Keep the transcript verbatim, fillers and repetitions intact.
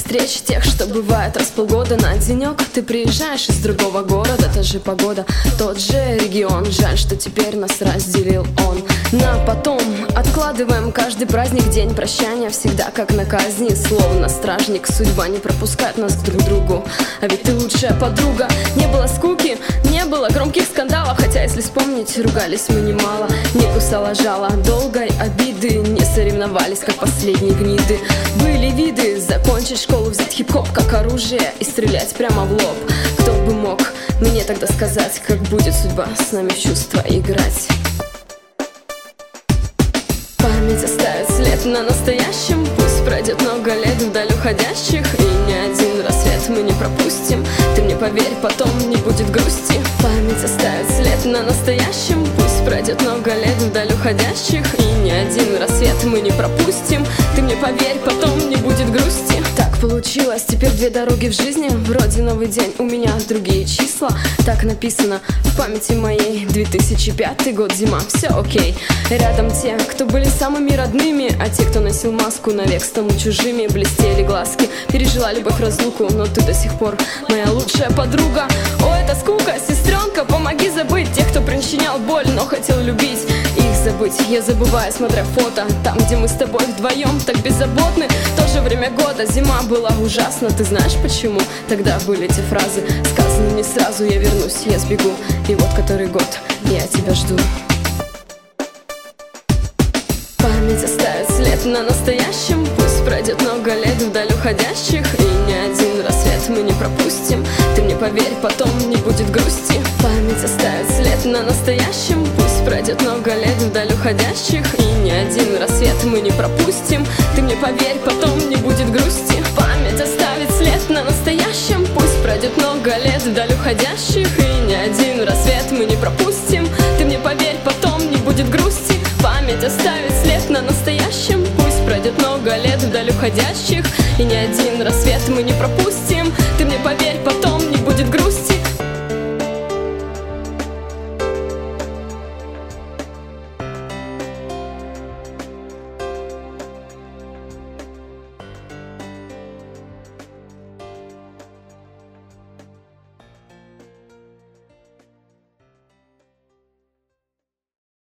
встреч тех, что бывает раз в полгода. На денек ты приезжаешь из другого города, та же погода, тот же регион. Жаль, что теперь нас разделил он. На потом откладываем каждый праздник, день прощания всегда как на казни. Словно стражник, судьба не пропускает нас друг к другу. А ведь ты лучшая подруга. Не было скуки, не было громких скандалов, хотя если вспомнить, ругались мы немало. Не кусала жало долгой обиды, не соревновались, как последние гниды. Были виды закончить школу, взять хип-хоп как оружие и стрелять прямо в лоб. Кто бы мог мне тогда сказать, как будет судьба с нами в чувства играть? Память оставит след на настоящем, пусть пройдет много лет вдаль уходящих, и ни один рассвет мы не пропустим. Ты мне поверь, потом не будет грусти. Память оставит след на настоящем, пусть пройдет много лет вдаль уходящих, и ни один рассвет мы не пропустим. Ты мне поверь, потом не будет грусти. Так получилось, теперь две дороги в жизни. Вроде новый день, у меня другие числа. Так написано в памяти моей. Две тысячи пятый год, зима, все окей. Рядом те, кто были самыми родными, а те, кто носил маску, навек станут чужими. Блестели глазки, пережила любовь разлуку, но ты до сих пор моя лучшая подруга. О, это скука, сестренка, помоги забыть тех, кто причинял боль, но хотел любить. Их забыть я забываю, смотря фото. Там, где мы с тобой вдвоем так беззаботны. В то же время года, зима была ужасна. Ты знаешь почему? Тогда были эти фразы сказаны не сразу. Я вернусь, я сбегу, и вот который год я тебя жду. Память оставит след на настоящем, пусть пройдет много лет вдаль уходящих, и ни один рассвет мы не пропустим. Ты мне поверь, потом не будет грусти. Память оставит след на настоящем, пусть пройдет много лет вдаль уходящих, и ни один рассвет мы не пропустим. Ты мне поверь, потом не будет грусти. Память оставит след на настоящем, пусть пройдет много лет вдаль уходящих, и ни один рассвет мы не пропустим. Ты мне поверь, потом не будет грусти. Память оставит след на настоящем, пусть пройдет много лет вдаль уходящих, и ни один рассвет мы не пропустим.